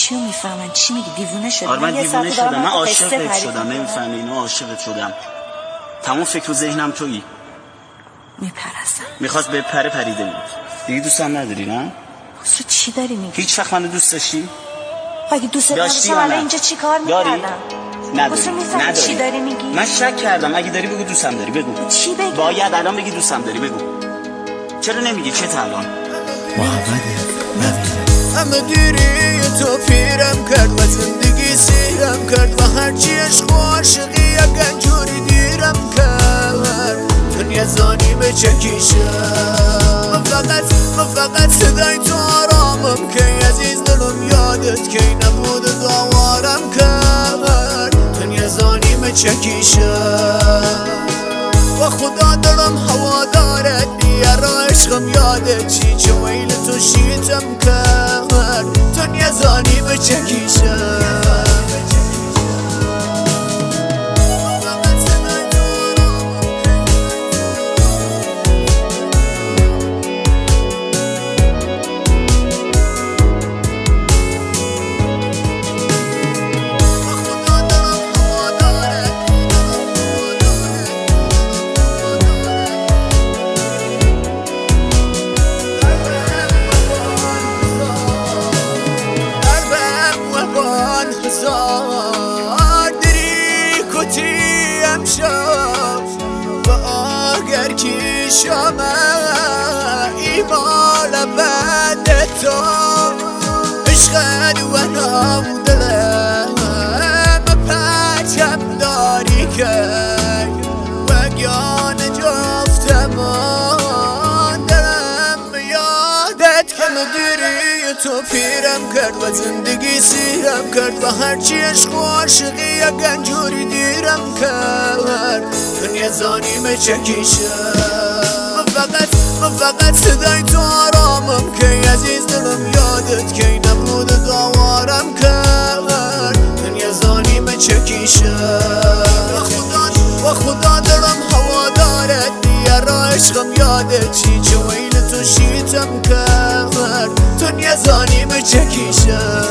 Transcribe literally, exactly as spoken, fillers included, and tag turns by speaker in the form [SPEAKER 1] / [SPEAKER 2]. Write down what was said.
[SPEAKER 1] چی میفهمن؟ چی میگی؟ دیوونه شدی؟
[SPEAKER 2] آره من دیوونه شدم، من عاشقت شدم،
[SPEAKER 1] نمیفهمی
[SPEAKER 2] اینو عاشقت شدم. تمام فکر و ذهنم تویی.
[SPEAKER 1] میپرستم.
[SPEAKER 2] میخواست به پره پریده بود. دیگه دوستم نداری نه؟
[SPEAKER 1] تو چی داری میگی؟
[SPEAKER 2] هیچ وقت منو دوست داشتی؟
[SPEAKER 1] اگه دوست نداشتم الان اینجا چی کار میکردم؟
[SPEAKER 2] نداری.
[SPEAKER 1] نداری. چی داری میگی؟
[SPEAKER 2] من شک کردم. اگه داری بگو دوستم داری، بگو.
[SPEAKER 1] چی بگی؟
[SPEAKER 2] باید الان بگی دوستم داری، بگو. چرا نمیگی؟ چه تا الان؟
[SPEAKER 3] محمد نبیل همه دیری تو پیرم کرد و زندگی سیرم کرد و هرچی عشق و عاشقی یک انجوری دیرم کرد دنیا زانی به چکیشم فقط فقط صدای تو آرامم که عزیز دلم یادت که نبود داوارم کرد دنیا زانی به چکیشم و خدا دلم هوا دارد دیار عشقم یادت چی چه ویل تو شیتم کرد دنیا زانی به چکیشم دری کتی امشب و آگر کی شما ایمال بعد تو عشقت و نام دلم پرچم داری که و گیان جفتم دلم یادت که مدیری تو پیرم کرد و زندگی سیرم کرد و هرچی عشق و عاشقی یک انجوری دیرم کرد دنیا زانی به چکیشم فقط فقط صدای تو آرامم که عزیز دلم یادت که نبود داوارم کرد دنیا زانی به چکیشم و خدا دلم هوا دارد دیار عشقم یادت چی چه ویل تو شیتم کرد دنیا زانی به چکیشم